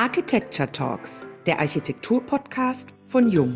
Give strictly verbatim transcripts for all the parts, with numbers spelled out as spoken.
Architecture Talks, der Architektur-Podcast von Jung.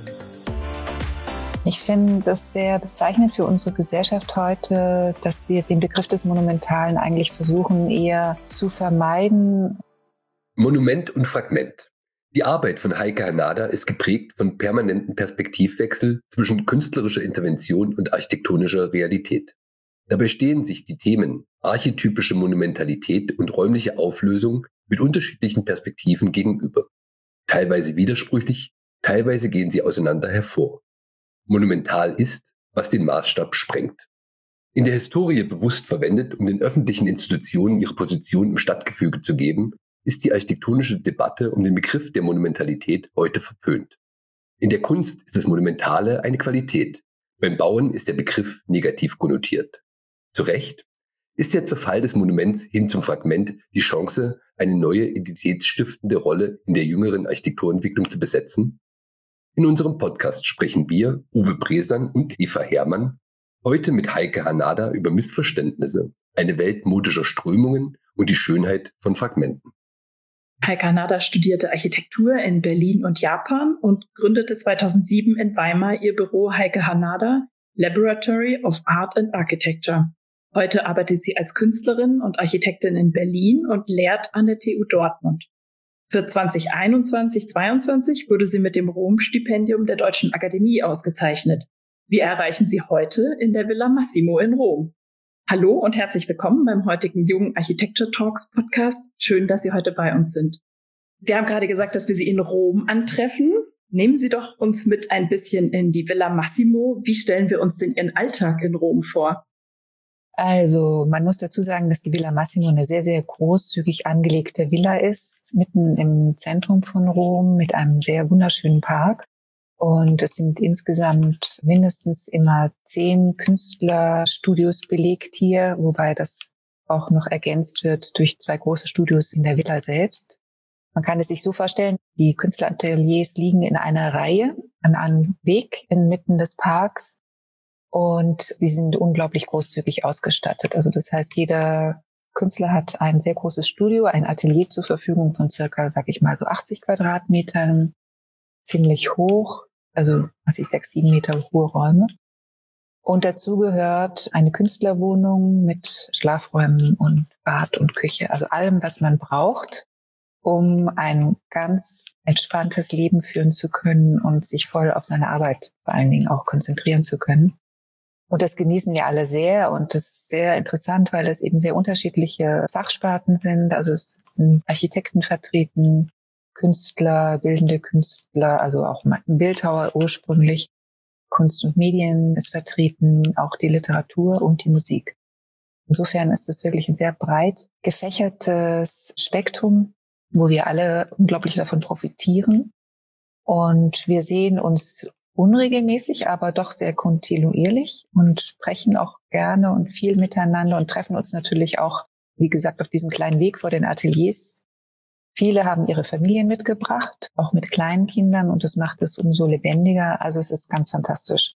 Ich finde das sehr bezeichnend für unsere Gesellschaft heute, dass wir den Begriff des Monumentalen eigentlich versuchen eher zu vermeiden. Monument und Fragment. Die Arbeit von Heike Hanada ist geprägt von permanentem Perspektivwechsel zwischen künstlerischer Intervention und architektonischer Realität. Dabei stehen sich die Themen archetypische Monumentalität und räumliche Auflösung mit unterschiedlichen Perspektiven gegenüber. Teilweise widersprüchlich, teilweise gehen sie auseinander hervor. Monumental ist, was den Maßstab sprengt. In der Historie bewusst verwendet, um den öffentlichen Institutionen ihre Position im Stadtgefüge zu geben, ist die architektonische Debatte um den Begriff der Monumentalität heute verpönt. In der Kunst ist das Monumentale eine Qualität. Beim Bauen ist der Begriff negativ konnotiert. Zu Recht ist der Zerfall des Monuments hin zum Fragment die Chance, eine neue identitätsstiftende Rolle in der jüngeren Architekturentwicklung zu besetzen? In unserem Podcast sprechen wir, Uwe Bresang und Eva Herrmann, heute mit Heike Hanada über Missverständnisse, eine Welt modischer Strömungen und die Schönheit von Fragmenten. Heike Hanada studierte Architektur in Berlin und Japan und gründete zweitausendsieben in Weimar ihr Büro Heike Hanada, Laboratory of Art and Architecture. Heute arbeitet sie als Künstlerin und Architektin in Berlin und lehrt an der T U Dortmund. Für zwanzig einundzwanzig zweiundzwanzig wurde sie mit dem Rom-Stipendium der Deutschen Akademie ausgezeichnet. Wir erreichen sie heute in der Villa Massimo in Rom. Hallo und herzlich willkommen beim heutigen Jung Architecture Talks Podcast. Schön, dass Sie heute bei uns sind. Wir haben gerade gesagt, dass wir Sie in Rom antreffen. Nehmen Sie doch uns mit ein bisschen in die Villa Massimo. Wie stellen wir uns denn Ihren Alltag in Rom vor? Also man muss dazu sagen, dass die Villa Massimo eine sehr, sehr großzügig angelegte Villa ist, mitten im Zentrum von Rom mit einem sehr wunderschönen Park. Und es sind insgesamt mindestens immer zehn Künstlerstudios belegt hier, wobei das auch noch ergänzt wird durch zwei große Studios in der Villa selbst. Man kann es sich so vorstellen, die Künstlerateliers liegen in einer Reihe an einem Weg inmitten des Parks. Und sie sind unglaublich großzügig ausgestattet. Also das heißt, jeder Künstler hat ein sehr großes Studio, ein Atelier zur Verfügung von circa, sag ich mal, so achtzig Quadratmetern, ziemlich hoch, also was ich sechs, sieben Meter hohe Räume. Und dazu gehört eine Künstlerwohnung mit Schlafräumen und Bad und Küche, also allem, was man braucht, um ein ganz entspanntes Leben führen zu können und sich voll auf seine Arbeit vor allen Dingen auch konzentrieren zu können. Und das genießen wir alle sehr und das ist sehr interessant, weil es eben sehr unterschiedliche Fachsparten sind. Also es sind Architekten vertreten, Künstler, bildende Künstler, also auch ein Bildhauer ursprünglich. Kunst und Medien ist vertreten, auch die Literatur und die Musik. Insofern ist es wirklich ein sehr breit gefächertes Spektrum, wo wir alle unglaublich davon profitieren. Und wir sehen uns unregelmäßig, aber doch sehr kontinuierlich und sprechen auch gerne und viel miteinander und treffen uns natürlich auch, wie gesagt, auf diesem kleinen Weg vor den Ateliers. Viele haben ihre Familien mitgebracht, auch mit kleinen Kindern, und das macht es umso lebendiger. Also es ist ganz fantastisch.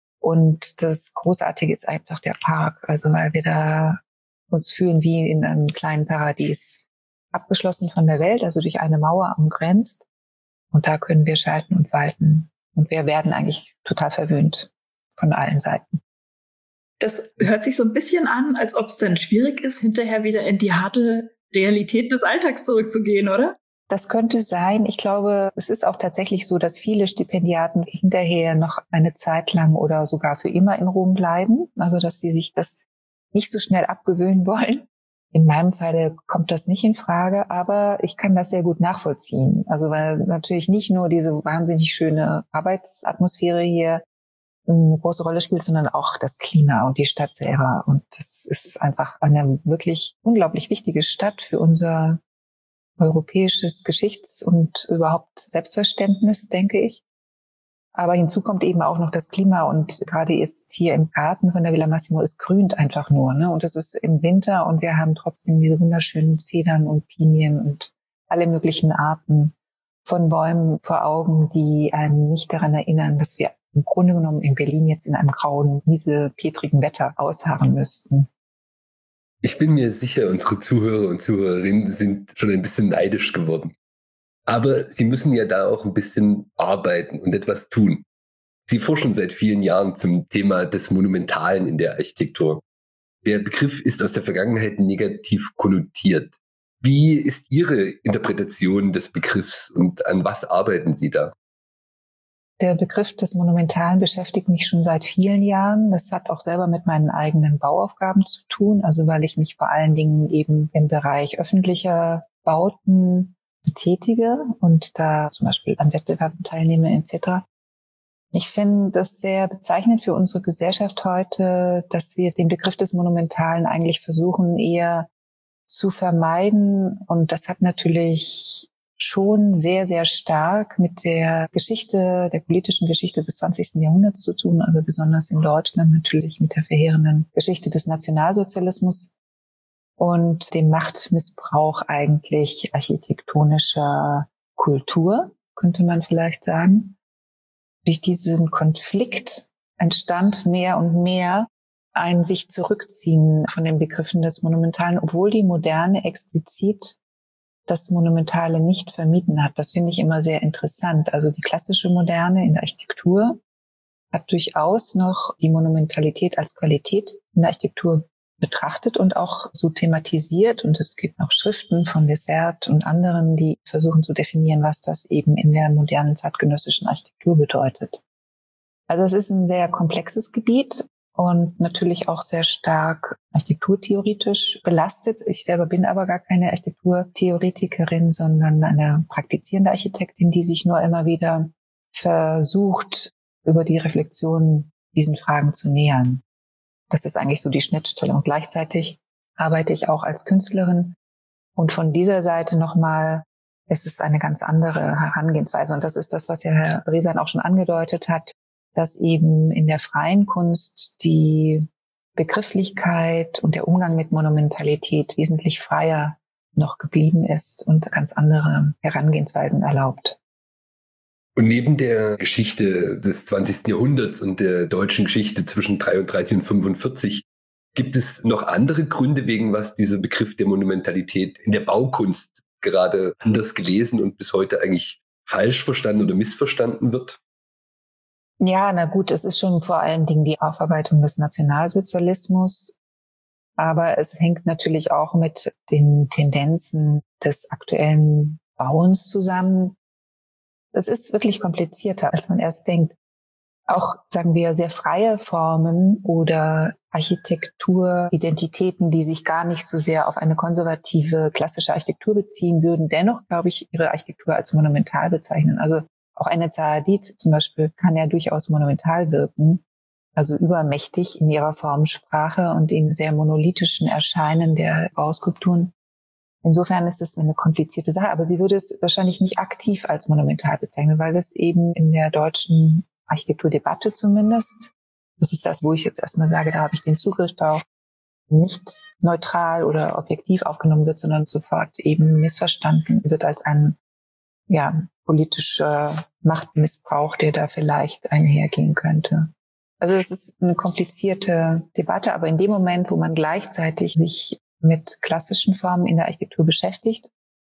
Und das Großartige ist einfach der Park, also weil wir da uns fühlen wie in einem kleinen Paradies. Abgeschlossen von der Welt, also durch eine Mauer umgrenzt. Und da können wir schalten und walten. Und wir werden eigentlich total verwöhnt von allen Seiten. Das hört sich so ein bisschen an, als ob es dann schwierig ist, hinterher wieder in die harte Realität des Alltags zurückzugehen, oder? Das könnte sein. Ich glaube, es ist auch tatsächlich so, dass viele Stipendiaten hinterher noch eine Zeit lang oder sogar für immer in Rom bleiben. Also, dass sie sich das nicht so schnell abgewöhnen wollen. In meinem Falle kommt das nicht in Frage, aber ich kann das sehr gut nachvollziehen. Also weil natürlich nicht nur diese wahnsinnig schöne Arbeitsatmosphäre hier eine große Rolle spielt, sondern auch das Klima und die Stadt selber. Und das ist einfach eine wirklich unglaublich wichtige Stadt für unser europäisches Geschichts- und überhaupt Selbstverständnis, denke ich. Aber hinzu kommt eben auch noch das Klima und gerade jetzt hier im Garten von der Villa Massimo, es grünt einfach nur, ne? Und es ist im Winter und wir haben trotzdem diese wunderschönen Zedern und Pinien und alle möglichen Arten von Bäumen vor Augen, die einem nicht daran erinnern, dass wir im Grunde genommen in Berlin jetzt in einem grauen, miesepetrigen Wetter ausharren müssten. Ich bin mir sicher, unsere Zuhörer und Zuhörerinnen sind schon ein bisschen neidisch geworden. Aber Sie müssen ja da auch ein bisschen arbeiten und etwas tun. Sie forschen seit vielen Jahren zum Thema des Monumentalen in der Architektur. Der Begriff ist aus der Vergangenheit negativ konnotiert. Wie ist Ihre Interpretation des Begriffs und an was arbeiten Sie da? Der Begriff des Monumentalen beschäftigt mich schon seit vielen Jahren. Das hat auch selber mit meinen eigenen Bauaufgaben zu tun, also weil ich mich vor allen Dingen eben im Bereich öffentlicher Bauten betätige und da zum Beispiel an Wettbewerben teilnehme et cetera. Ich finde das sehr bezeichnend für unsere Gesellschaft heute, dass wir den Begriff des Monumentalen eigentlich versuchen eher zu vermeiden. Und das hat natürlich schon sehr, sehr stark mit der Geschichte, der politischen Geschichte des zwanzigsten Jahrhunderts zu tun, also besonders in Deutschland natürlich mit der verheerenden Geschichte des Nationalsozialismus und dem Machtmissbrauch eigentlich architektonischer Kultur, könnte man vielleicht sagen. Durch diesen Konflikt entstand mehr und mehr ein sich zurückziehen von den Begriffen des Monumentalen, obwohl die Moderne explizit das Monumentale nicht vermieden hat. Das finde ich immer sehr interessant. Also die klassische Moderne in der Architektur hat durchaus noch die Monumentalität als Qualität in der Architektur betrachtet und auch so thematisiert. Und es gibt noch Schriften von Dessert und anderen, die versuchen zu definieren, was das eben in der modernen zeitgenössischen Architektur bedeutet. Also es ist ein sehr komplexes Gebiet und natürlich auch sehr stark architekturtheoretisch belastet. Ich selber bin aber gar keine Architekturtheoretikerin, sondern eine praktizierende Architektin, die sich nur immer wieder versucht, über die Reflexion diesen Fragen zu nähern. Das ist eigentlich so die Schnittstelle. Und gleichzeitig arbeite ich auch als Künstlerin. Und von dieser Seite nochmal ist es eine ganz andere Herangehensweise. Und das ist das, was ja Herr Bresan auch schon angedeutet hat, dass eben in der freien Kunst die Begrifflichkeit und der Umgang mit Monumentalität wesentlich freier noch geblieben ist und ganz andere Herangehensweisen erlaubt. Und neben der Geschichte des zwanzigsten Jahrhunderts und der deutschen Geschichte zwischen dreiunddreißig und fünfundvierzig gibt es noch andere Gründe, wegen was dieser Begriff der Monumentalität in der Baukunst gerade anders gelesen und bis heute eigentlich falsch verstanden oder missverstanden wird? Ja, na gut, es ist schon vor allen Dingen die Aufarbeitung des Nationalsozialismus. Aber es hängt natürlich auch mit den Tendenzen des aktuellen Bauens zusammen. Das ist wirklich komplizierter, als man erst denkt. Auch, sagen wir, sehr freie Formen oder Architekturidentitäten, die sich gar nicht so sehr auf eine konservative, klassische Architektur beziehen, würden dennoch, glaube ich, ihre Architektur als monumental bezeichnen. Also auch eine Zaha Hadid zum Beispiel kann ja durchaus monumental wirken, also übermächtig in ihrer Formensprache und in sehr monolithischen Erscheinen der Bauskulpturen. Insofern ist es eine komplizierte Sache, aber sie würde es wahrscheinlich nicht aktiv als monumental bezeichnen, weil das eben in der deutschen Architekturdebatte zumindest, das ist das, wo ich jetzt erstmal sage, da habe ich den Zugriff drauf, nicht neutral oder objektiv aufgenommen wird, sondern sofort eben missverstanden wird als ein ja politischer Machtmissbrauch, der da vielleicht einhergehen könnte. Also es ist eine komplizierte Debatte, aber in dem Moment, wo man gleichzeitig sich mit klassischen Formen in der Architektur beschäftigt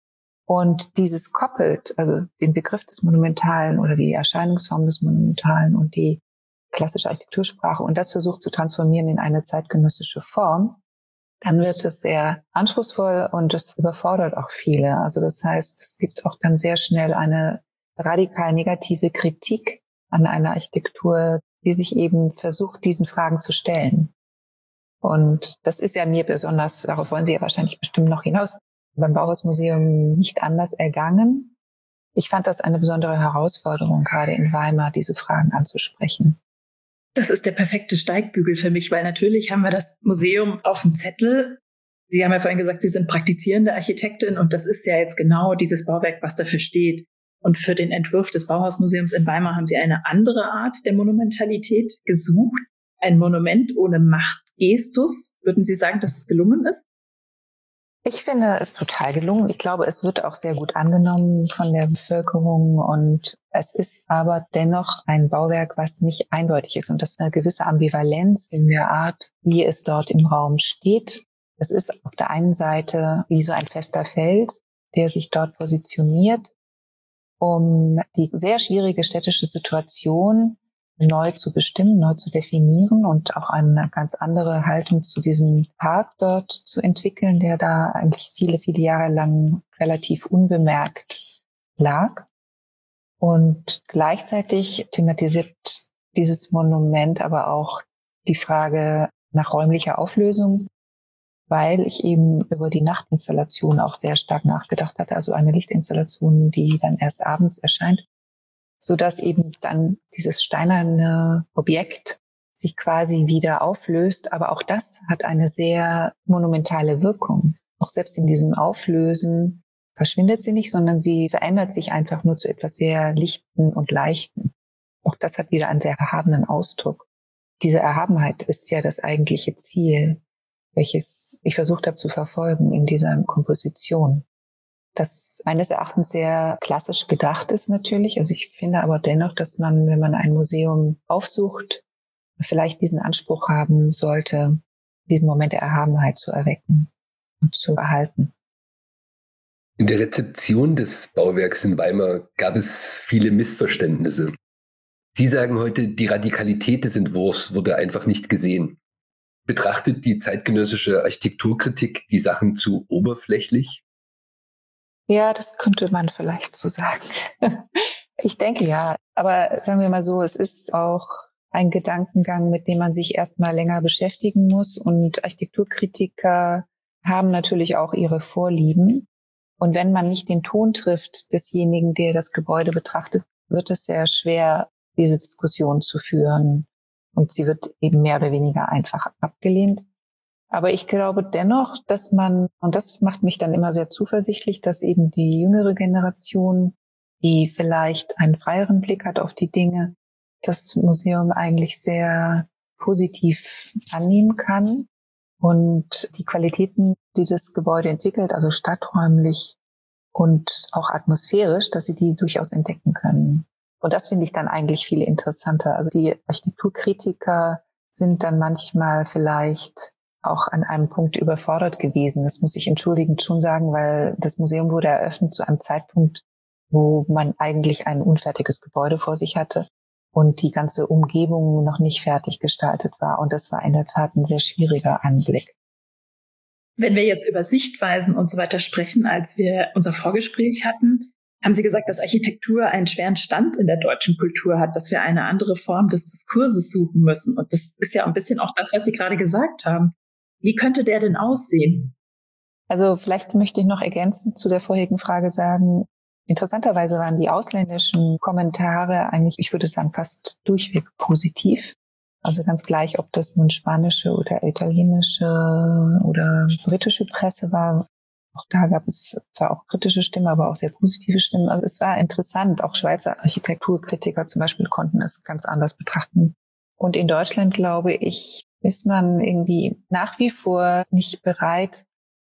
und dieses koppelt, also den Begriff des Monumentalen oder die Erscheinungsform des Monumentalen und die klassische Architektursprache und das versucht zu transformieren in eine zeitgenössische Form, dann wird es sehr anspruchsvoll und es überfordert auch viele. Also das heißt, es gibt auch dann sehr schnell eine radikal negative Kritik an einer Architektur, die sich eben versucht, diesen Fragen zu stellen. Und das ist ja mir besonders, darauf wollen Sie ja wahrscheinlich bestimmt noch hinaus, beim Bauhausmuseum nicht anders ergangen. Ich fand das eine besondere Herausforderung, gerade in Weimar, diese Fragen anzusprechen. Das ist der perfekte Steigbügel für mich, weil natürlich haben wir das Museum auf dem Zettel. Sie haben ja vorhin gesagt, Sie sind praktizierende Architektin und das ist ja jetzt genau dieses Bauwerk, was dafür steht. Und für den Entwurf des Bauhausmuseums in Weimar haben Sie eine andere Art der Monumentalität gesucht. Ein Monument ohne Machtgestus. Würden Sie sagen, dass es gelungen ist? Ich finde es total gelungen. Ich glaube, es wird auch sehr gut angenommen von der Bevölkerung und es ist aber dennoch ein Bauwerk, was nicht eindeutig ist und das ist eine gewisse Ambivalenz in der Art, wie es dort im Raum steht. Es ist auf der einen Seite wie so ein fester Fels, der sich dort positioniert um die sehr schwierige städtische Situation neu zu bestimmen, neu zu definieren und auch eine ganz andere Haltung zu diesem Park dort zu entwickeln, der da eigentlich viele, viele Jahre lang relativ unbemerkt lag. Und gleichzeitig thematisiert dieses Monument aber auch die Frage nach räumlicher Auflösung, weil ich eben über die Nachtinstallation auch sehr stark nachgedacht hatte, also eine Lichtinstallation, die dann erst abends erscheint, so dass eben dann dieses steinerne Objekt sich quasi wieder auflöst. Aber auch das hat eine sehr monumentale Wirkung. Auch selbst in diesem Auflösen verschwindet sie nicht, sondern sie verändert sich einfach nur zu etwas sehr Lichten und Leichten. Auch das hat wieder einen sehr erhabenen Ausdruck. Diese Erhabenheit ist ja das eigentliche Ziel, welches ich versucht habe zu verfolgen in dieser Komposition. Das meines Erachtens sehr klassisch gedacht ist natürlich. Also ich finde aber dennoch, dass man, wenn man ein Museum aufsucht, vielleicht diesen Anspruch haben sollte, diesen Moment der Erhabenheit zu erwecken und zu erhalten. In der Rezeption des Bauwerks in Weimar gab es viele Missverständnisse. Sie sagen heute, die Radikalität des Entwurfs wurde einfach nicht gesehen. Betrachtet die zeitgenössische Architekturkritik die Sachen zu oberflächlich? Ja, das könnte man vielleicht so sagen. Ich denke ja, aber sagen wir mal so, es ist auch ein Gedankengang, mit dem man sich erstmal länger beschäftigen muss. Und Architekturkritiker haben natürlich auch ihre Vorlieben. Und wenn man nicht den Ton trifft desjenigen, der das Gebäude betrachtet, wird es sehr schwer, diese Diskussion zu führen. Und sie wird eben mehr oder weniger einfach abgelehnt. Aber ich glaube dennoch, dass man, und das macht mich dann immer sehr zuversichtlich, dass eben die jüngere Generation, die vielleicht einen freieren Blick hat auf die Dinge, das Museum eigentlich sehr positiv annehmen kann. Und die Qualitäten, die das Gebäude entwickelt, also stadträumlich und auch atmosphärisch, dass sie die durchaus entdecken können. Und das finde ich dann eigentlich viel interessanter. Also die Architekturkritiker sind dann manchmal vielleicht auch an einem Punkt überfordert gewesen. Das muss ich entschuldigend schon sagen, weil das Museum wurde eröffnet zu einem Zeitpunkt, wo man eigentlich ein unfertiges Gebäude vor sich hatte und die ganze Umgebung noch nicht fertig gestaltet war. Und das war in der Tat ein sehr schwieriger Anblick. Wenn wir jetzt über Sichtweisen und so weiter sprechen, als wir unser Vorgespräch hatten, haben Sie gesagt, dass Architektur einen schweren Stand in der deutschen Kultur hat, dass wir eine andere Form des Diskurses suchen müssen. Und das ist ja ein bisschen auch das, was Sie gerade gesagt haben. Wie könnte der denn aussehen? Also vielleicht möchte ich noch ergänzend zu der vorherigen Frage sagen, interessanterweise waren die ausländischen Kommentare eigentlich, ich würde sagen, fast durchweg positiv. Also ganz gleich, ob das nun spanische oder italienische oder britische Presse war. Auch da gab es zwar auch kritische Stimmen, aber auch sehr positive Stimmen. Also es war interessant. Auch Schweizer Architekturkritiker zum Beispiel konnten es ganz anders betrachten. Und in Deutschland, glaube ich, ist man irgendwie nach wie vor nicht bereit,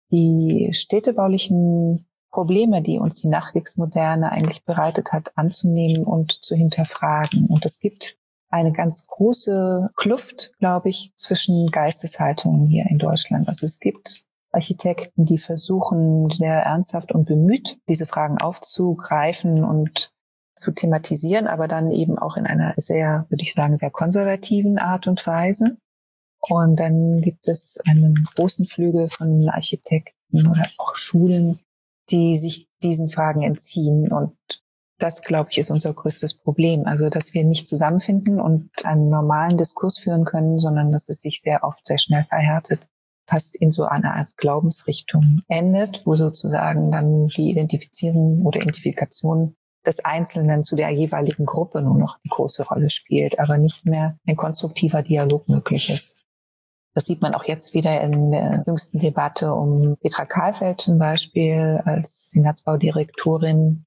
die städtebaulichen Probleme, die uns die Nachkriegsmoderne eigentlich bereitet hat, anzunehmen und zu hinterfragen. Und es gibt eine ganz große Kluft, glaube ich, zwischen Geisteshaltungen hier in Deutschland. Also es gibt Architekten, die versuchen, sehr ernsthaft und bemüht, diese Fragen aufzugreifen und zu thematisieren, aber dann eben auch in einer sehr, würde ich sagen, sehr konservativen Art und Weise. Und dann gibt es einen großen Flügel von Architekten oder auch Schulen, die sich diesen Fragen entziehen. Und das, glaube ich, ist unser größtes Problem. Also, dass wir nicht zusammenfinden und einen normalen Diskurs führen können, sondern dass es sich sehr oft sehr schnell verhärtet, fast in so einer Art Glaubensrichtung endet, wo sozusagen dann die Identifizierung oder Identifikation des Einzelnen zu der jeweiligen Gruppe nur noch eine große Rolle spielt, aber nicht mehr ein konstruktiver Dialog möglich ist. Das sieht man auch jetzt wieder in der jüngsten Debatte um Petra Kahlfeld zum Beispiel als Senatsbaudirektorin.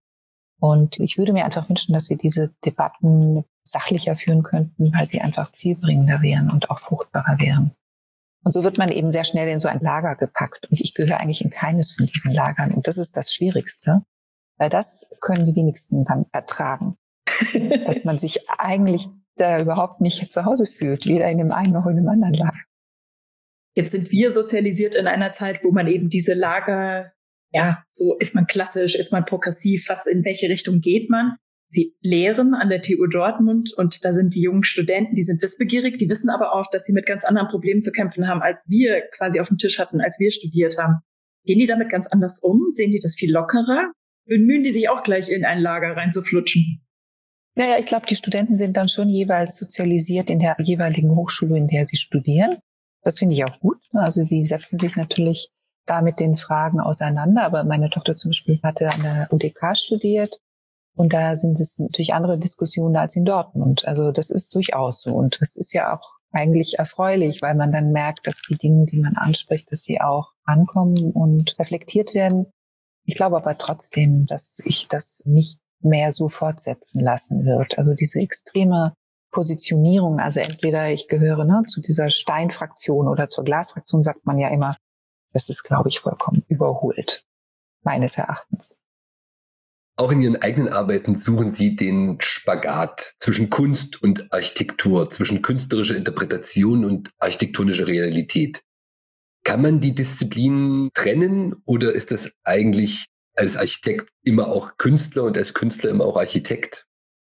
Und ich würde mir einfach wünschen, dass wir diese Debatten sachlicher führen könnten, weil sie einfach zielbringender wären und auch fruchtbarer wären. Und so wird man eben sehr schnell in so ein Lager gepackt. Und ich gehöre eigentlich in keines von diesen Lagern. Und das ist das Schwierigste, weil das können die wenigsten dann ertragen. Dass man sich eigentlich da überhaupt nicht zu Hause fühlt, weder in dem einen noch in dem anderen Lager. Jetzt sind wir sozialisiert in einer Zeit, wo man eben diese Lager ja, so ist man klassisch, ist man progressiv, was, in welche Richtung geht man? Sie lehren an der T U Dortmund und da sind die jungen Studenten, die sind wissbegierig, die wissen aber auch, dass sie mit ganz anderen Problemen zu kämpfen haben, als wir quasi auf dem Tisch hatten, als wir studiert haben. Gehen die damit ganz anders um? Sehen die das viel lockerer? Bemühen die sich auch gleich in ein Lager reinzuflutschen? Naja, ich glaube, die Studenten sind dann schon jeweils sozialisiert in der jeweiligen Hochschule, in der sie studieren. Das finde ich auch gut. Also die setzen sich natürlich da mit den Fragen auseinander. Aber meine Tochter zum Beispiel hatte an der U D K studiert und da sind es natürlich andere Diskussionen als in Dortmund. Also das ist durchaus so. Und das ist ja auch eigentlich erfreulich, weil man dann merkt, dass die Dinge, die man anspricht, dass sie auch ankommen und reflektiert werden. Ich glaube aber trotzdem, dass ich das nicht mehr so fortsetzen lassen wird. Also diese extreme Positionierung, also entweder ich gehöre ne, zu dieser Steinfraktion oder zur Glasfraktion, sagt man ja immer, das ist, glaube ich, vollkommen überholt, meines Erachtens. Auch in Ihren eigenen Arbeiten suchen Sie den Spagat zwischen Kunst und Architektur, zwischen künstlerischer Interpretation und architektonischer Realität. Kann man die Disziplinen trennen oder ist das eigentlich als Architekt immer auch Künstler und als Künstler immer auch Architekt?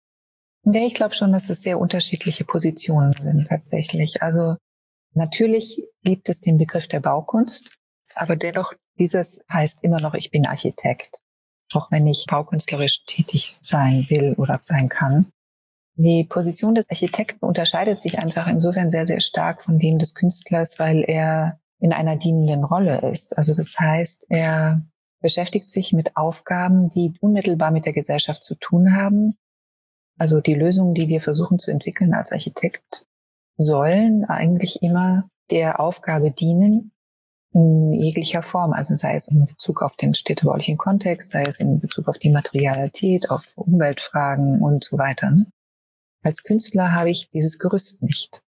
Ja, ich glaube schon, dass es sehr unterschiedliche Positionen sind tatsächlich. Also natürlich gibt es den Begriff der Baukunst, aber dennoch dieses heißt immer noch, ich bin Architekt, auch wenn ich baukünstlerisch tätig sein will oder sein kann. Die Position des Architekten unterscheidet sich einfach insofern sehr, sehr stark von dem des Künstlers, weil er in einer dienenden Rolle ist. Also das heißt, er beschäftigt sich mit Aufgaben, die unmittelbar mit der Gesellschaft zu tun haben. Also die Lösungen, die wir versuchen zu entwickeln als Architekt, sollen eigentlich immer der Aufgabe dienen, in jeglicher Form. Also sei es in Bezug auf den städtebaulichen Kontext, sei es in Bezug auf die Materialität, auf Umweltfragen und so weiter. Als Künstler habe ich dieses Gerüst nicht.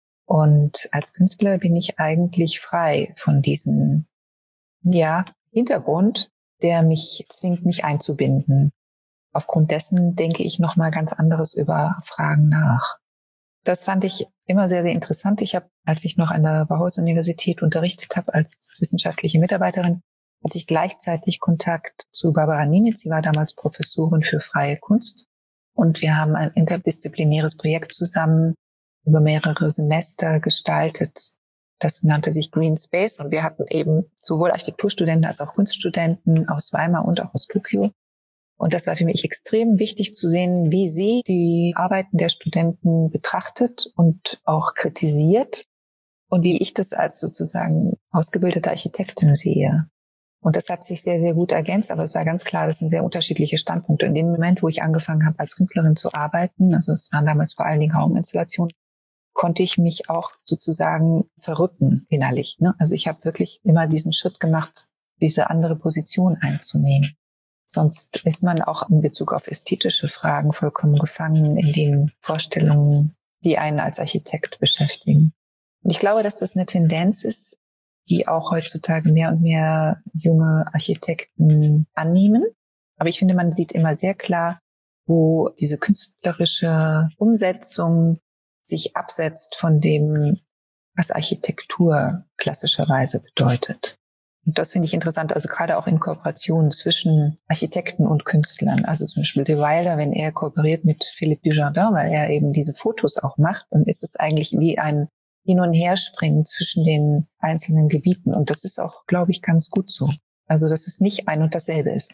Und als Künstler bin ich eigentlich frei von diesem, ja, Hintergrund, der mich zwingt, mich einzubinden. Aufgrund dessen denke ich nochmal ganz anderes über Fragen nach. Das fand ich immer sehr, sehr interessant. Ich habe, als ich noch an der Bauhaus-Universität unterrichtet habe als wissenschaftliche Mitarbeiterin, hatte ich gleichzeitig Kontakt zu Barbara Niemitz. Sie war damals Professorin für freie Kunst. Und wir haben ein interdisziplinäres Projekt zusammen über mehrere Semester gestaltet. Das nannte sich Green Space und wir hatten eben sowohl Architekturstudenten als auch Kunststudenten aus Weimar und auch aus Tokio. Und das war für mich extrem wichtig zu sehen, wie sie die Arbeiten der Studenten betrachtet und auch kritisiert und wie ich das als sozusagen ausgebildete Architektin sehe. Und das hat sich sehr, sehr gut ergänzt, aber es war ganz klar, das sind sehr unterschiedliche Standpunkte. In dem Moment, wo ich angefangen habe, als Künstlerin zu arbeiten, also es waren damals vor allen Dingen Rauminstallationen, konnte ich mich auch sozusagen verrücken innerlich. Ne? Also ich habe wirklich immer diesen Schritt gemacht, diese andere Position einzunehmen. Sonst ist man auch in Bezug auf ästhetische Fragen vollkommen gefangen in den Vorstellungen, die einen als Architekt beschäftigen. Und ich glaube, dass das eine Tendenz ist, die auch heutzutage mehr und mehr junge Architekten annehmen. Aber ich finde, man sieht immer sehr klar, wo diese künstlerische Umsetzung sich absetzt von dem, was Architektur klassischerweise bedeutet. Und das finde ich interessant, also gerade auch in Kooperation zwischen Architekten und Künstlern. Also zum Beispiel de Wilder, wenn er kooperiert mit Philippe Dujardin, weil er eben diese Fotos auch macht, dann ist es eigentlich wie ein Hin- und Herspringen zwischen den einzelnen Gebieten. Und das ist auch, glaube ich, ganz gut so. Also dass es nicht ein und dasselbe ist.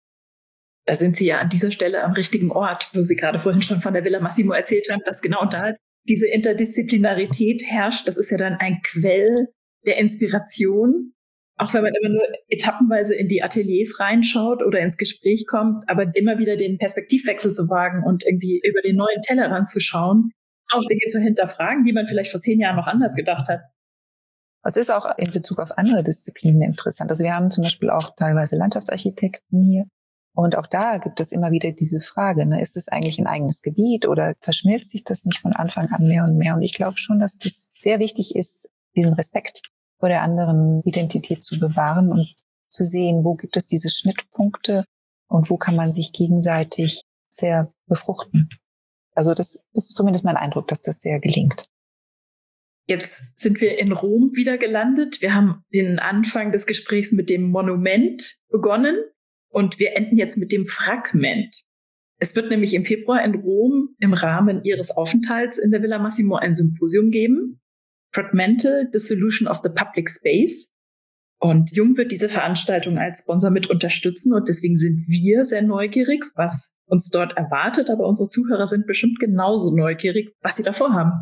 Da sind Sie ja an dieser Stelle am richtigen Ort, wo Sie gerade vorhin schon von der Villa Massimo erzählt haben, dass genau da diese Interdisziplinarität herrscht. Das ist ja dann ein Quell der Inspiration. Auch wenn man immer nur etappenweise in die Ateliers reinschaut oder ins Gespräch kommt, aber immer wieder den Perspektivwechsel zu wagen und irgendwie über den neuen Tellerrand zu schauen, auch Dinge zu hinterfragen, die man vielleicht vor zehn Jahren noch anders gedacht hat. Es ist auch in Bezug auf andere Disziplinen interessant. Also wir haben zum Beispiel auch teilweise Landschaftsarchitekten hier. Und auch da gibt es immer wieder diese Frage, ne, ist es eigentlich ein eigenes Gebiet oder verschmilzt sich das nicht von Anfang an mehr und mehr? Und ich glaube schon, dass das sehr wichtig ist, diesen Respekt vor der anderen Identität zu bewahren und zu sehen, wo gibt es diese Schnittpunkte und wo kann man sich gegenseitig sehr befruchten. Also das ist zumindest mein Eindruck, dass das sehr gelingt. Jetzt sind wir in Rom wieder gelandet. Wir haben den Anfang des Gesprächs mit dem Monument begonnen und wir enden jetzt mit dem Fragment. Es wird nämlich im Februar in Rom im Rahmen ihres Aufenthalts in der Villa Massimo ein Symposium geben. Fragmental Dissolution of the Public Space. Und Jung wird diese Veranstaltung als Sponsor mit unterstützen und deswegen sind wir sehr neugierig, was uns dort erwartet. Aber unsere Zuhörer sind bestimmt genauso neugierig, was sie davor haben.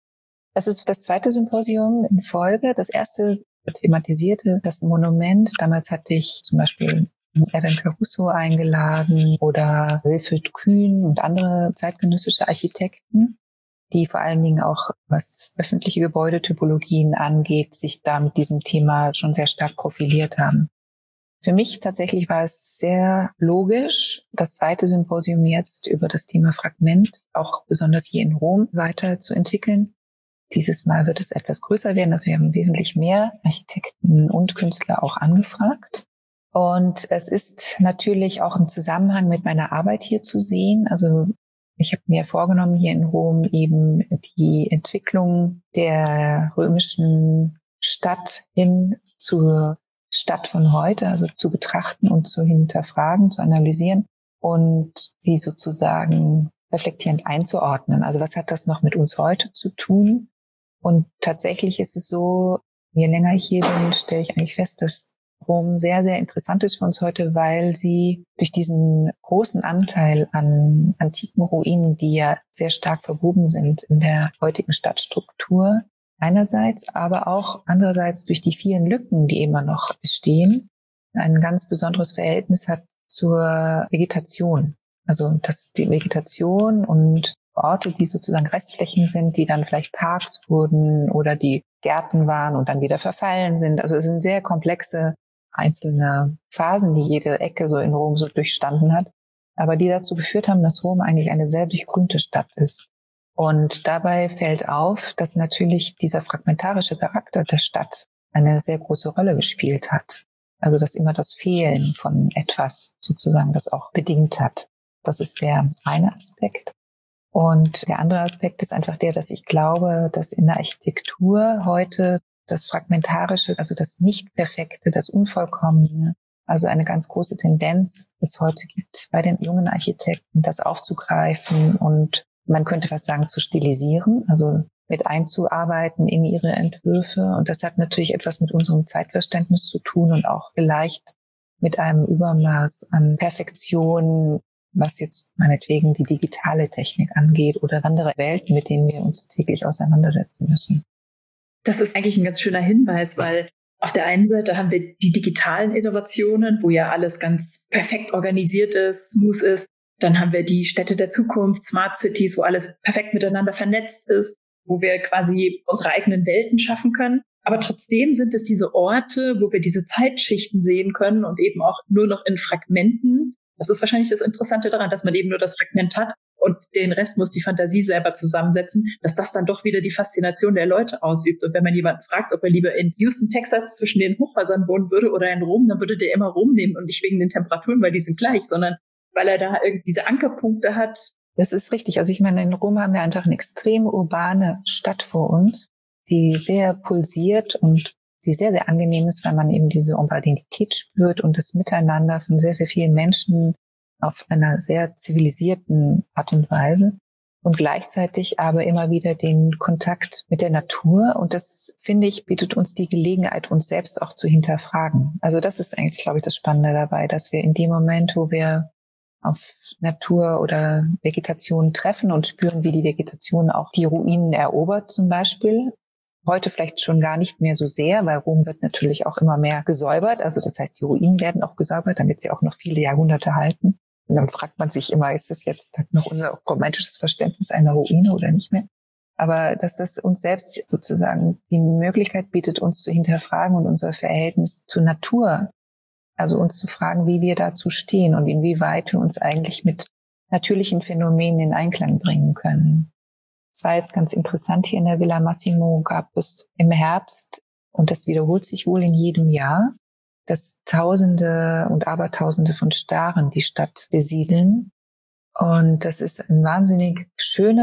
Das ist das zweite Symposium in Folge. Das erste thematisierte das Monument. Damals hatte ich zum Beispiel Erdem Caruso eingeladen oder Wilfried Kühn und andere zeitgenössische Architekten, die vor allen Dingen auch, was öffentliche Gebäudetypologien angeht, sich da mit diesem Thema schon sehr stark profiliert haben. Für mich tatsächlich war es sehr logisch, das zweite Symposium jetzt über das Thema Fragment, auch besonders hier in Rom, weiterzuentwickeln. Dieses Mal wird es etwas größer werden, also wir haben wesentlich mehr Architekten und Künstler auch angefragt. Und es ist natürlich auch im Zusammenhang mit meiner Arbeit hier zu sehen. Also ich habe mir vorgenommen, hier in Rom eben die Entwicklung der römischen Stadt hin zur Stadt von heute, also zu betrachten und zu hinterfragen, zu analysieren und sie sozusagen reflektierend einzuordnen. Also was hat das noch mit uns heute zu tun? Und tatsächlich ist es so, je länger ich hier bin, stelle ich eigentlich fest, dass Rom sehr, sehr interessant ist für uns heute, weil sie durch diesen großen Anteil an antiken Ruinen, die ja sehr stark verwoben sind in der heutigen Stadtstruktur, einerseits, aber auch andererseits durch die vielen Lücken, die immer noch bestehen, ein ganz besonderes Verhältnis hat zur Vegetation. Also dass die Vegetation und Orte, die sozusagen Restflächen sind, die dann vielleicht Parks wurden oder die Gärten waren und dann wieder verfallen sind. Also es sind sehr komplexe einzelne Phasen, die jede Ecke so in Rom so durchstanden hat, aber die dazu geführt haben, dass Rom eigentlich eine sehr durchgrünte Stadt ist. Und dabei fällt auf, dass natürlich dieser fragmentarische Charakter der Stadt eine sehr große Rolle gespielt hat. Also dass immer das Fehlen von etwas sozusagen das auch bedingt hat. Das ist der eine Aspekt. Und der andere Aspekt ist einfach der, dass ich glaube, dass in der Architektur heute das Fragmentarische, also das Nicht-Perfekte, das Unvollkommene, also eine ganz große Tendenz, es heute gibt bei den jungen Architekten, das aufzugreifen und man könnte fast sagen, zu stilisieren, also mit einzuarbeiten in ihre Entwürfe. Und das hat natürlich etwas mit unserem Zeitverständnis zu tun und auch vielleicht mit einem Übermaß an Perfektion, was jetzt meinetwegen die digitale Technik angeht oder andere Welten, mit denen wir uns täglich auseinandersetzen müssen. Das ist eigentlich ein ganz schöner Hinweis, weil auf der einen Seite haben wir die digitalen Innovationen, wo ja alles ganz perfekt organisiert ist, smooth ist. Dann haben wir die Städte der Zukunft, Smart Cities, wo alles perfekt miteinander vernetzt ist, wo wir quasi unsere eigenen Welten schaffen können. Aber trotzdem sind es diese Orte, wo wir diese Zeitschichten sehen können und eben auch nur noch in Fragmenten. Das ist wahrscheinlich das Interessante daran, dass man eben nur das Fragment hat und den Rest muss die Fantasie selber zusammensetzen, dass das dann doch wieder die Faszination der Leute ausübt. Und wenn man jemanden fragt, ob er lieber in Houston, Texas zwischen den Hochhäusern wohnen würde oder in Rom, dann würde der immer Rom nehmen und nicht wegen den Temperaturen, weil die sind gleich, sondern weil er da irgendwie diese Ankerpunkte hat. Das ist richtig. Also ich meine, in Rom haben wir einfach eine extrem urbane Stadt vor uns, die sehr pulsiert und die sehr, sehr angenehm ist, weil man eben diese Urbanität spürt und das Miteinander von sehr, sehr vielen Menschen auf einer sehr zivilisierten Art und Weise und gleichzeitig aber immer wieder den Kontakt mit der Natur. Und das, finde ich, bietet uns die Gelegenheit, uns selbst auch zu hinterfragen. Also das ist eigentlich, glaube ich, das Spannende dabei, dass wir in dem Moment, wo wir auf Natur oder Vegetation treffen und spüren, wie die Vegetation auch die Ruinen erobert zum Beispiel. Heute vielleicht schon gar nicht mehr so sehr, weil Rom wird natürlich auch immer mehr gesäubert. Also das heißt, die Ruinen werden auch gesäubert, damit sie auch noch viele Jahrhunderte halten. Und dann fragt man sich immer, ist das jetzt noch unser romantisches Verständnis einer Ruine oder nicht mehr? Aber dass das uns selbst sozusagen die Möglichkeit bietet, uns zu hinterfragen und unser Verhältnis zur Natur, also uns zu fragen, wie wir dazu stehen und inwieweit wir uns eigentlich mit natürlichen Phänomenen in Einklang bringen können. Es war jetzt ganz interessant, hier in der Villa Massimo gab es im Herbst, und das wiederholt sich wohl in jedem Jahr, dass Tausende und Abertausende von Staren die Stadt besiedeln. Und das ist ein wahnsinnig schönes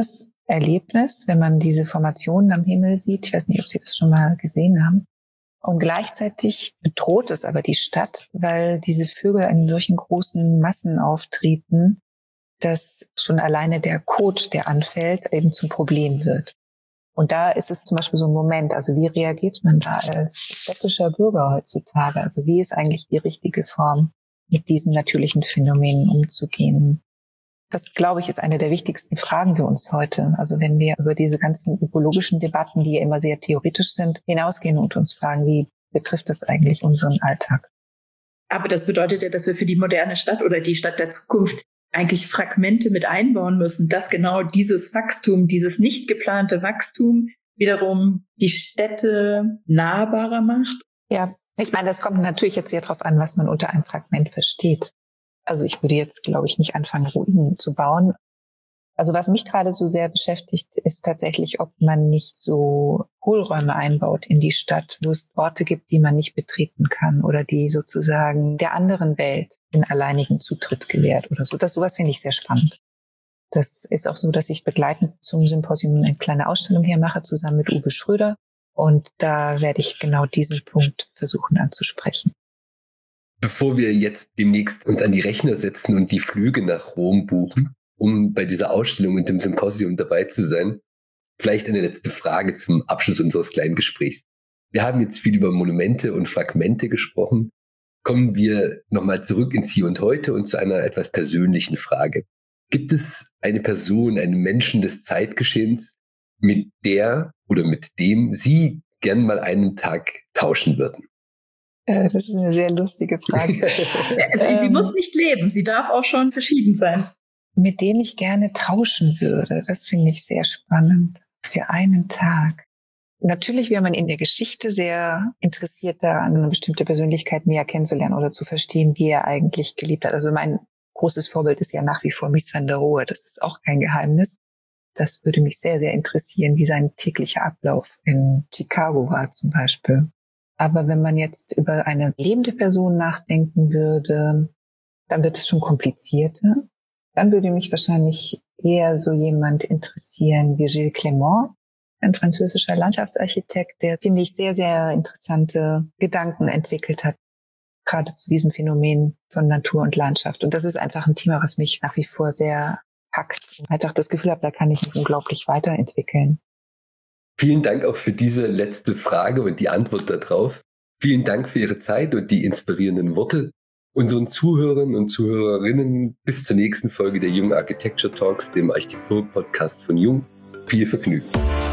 Erlebnis, wenn man diese Formationen am Himmel sieht. Ich weiß nicht, ob Sie das schon mal gesehen haben. Und gleichzeitig bedroht es aber die Stadt, weil diese Vögel in solchen großen Massen auftreten, dass schon alleine der Kot, der anfällt, eben zum Problem wird. Und da ist es zum Beispiel so ein Moment, also wie reagiert man da als städtischer Bürger heutzutage? Also wie ist eigentlich die richtige Form, mit diesen natürlichen Phänomenen umzugehen? Das, glaube ich, ist eine der wichtigsten Fragen für uns heute. Also wenn wir über diese ganzen ökologischen Debatten, die ja immer sehr theoretisch sind, hinausgehen und uns fragen, wie betrifft das eigentlich unseren Alltag? Aber das bedeutet ja, dass wir für die moderne Stadt oder die Stadt der Zukunft eigentlich Fragmente mit einbauen müssen, dass genau dieses Wachstum, dieses nicht geplante Wachstum wiederum die Städte nahbarer macht. Ja, ich meine, das kommt natürlich jetzt sehr darauf an, was man unter einem Fragment versteht. Also ich würde jetzt, glaube ich, nicht anfangen, Ruinen zu bauen. Also was mich gerade so sehr beschäftigt, ist tatsächlich, ob man nicht so Hohlräume einbaut in die Stadt, wo es Orte gibt, die man nicht betreten kann oder die sozusagen der anderen Welt den alleinigen Zutritt gewährt oder so. Das sowas finde ich sehr spannend. Das ist auch so, dass ich begleitend zum Symposium eine kleine Ausstellung hier mache, zusammen mit Uwe Schröder. Und da werde ich genau diesen Punkt versuchen anzusprechen. Bevor wir jetzt demnächst uns an die Rechner setzen und die Flüge nach Rom buchen, um bei dieser Ausstellung und dem Symposium dabei zu sein, vielleicht eine letzte Frage zum Abschluss unseres kleinen Gesprächs. Wir haben jetzt viel über Monumente und Fragmente gesprochen. Kommen wir nochmal zurück ins Hier und Heute und zu einer etwas persönlichen Frage. Gibt es eine Person, einen Menschen des Zeitgeschehens, mit der oder mit dem Sie gern mal einen Tag tauschen würden? Das ist eine sehr lustige Frage. sie, sie ähm, muss nicht leben, sie darf auch schon verschieden sein. Mit dem ich gerne tauschen würde, das finde ich sehr spannend. Für einen Tag. Natürlich wäre man in der Geschichte sehr interessiert daran, eine bestimmte Persönlichkeit näher kennenzulernen oder zu verstehen, wie er eigentlich gelebt hat. Also mein großes Vorbild ist ja nach wie vor Mies van der Rohe. Das ist auch kein Geheimnis. Das würde mich sehr, sehr interessieren, wie sein täglicher Ablauf in Chicago war zum Beispiel. Aber wenn man jetzt über eine lebende Person nachdenken würde, dann wird es schon komplizierter. Dann würde mich wahrscheinlich eher so jemand interessieren wie Gilles Clément, ein französischer Landschaftsarchitekt, der, finde ich, sehr, sehr interessante Gedanken entwickelt hat, gerade zu diesem Phänomen von Natur und Landschaft. Und das ist einfach ein Thema, was mich nach wie vor sehr packt. Und einfach das Gefühl habe, da kann ich mich unglaublich weiterentwickeln. Vielen Dank auch für diese letzte Frage und die Antwort darauf. Vielen Dank für Ihre Zeit und die inspirierenden Worte. Unseren Zuhörern und Zuhörerinnen bis zur nächsten Folge der Jung Architecture Talks, dem Architektur-Podcast von Jung. Viel Vergnügen.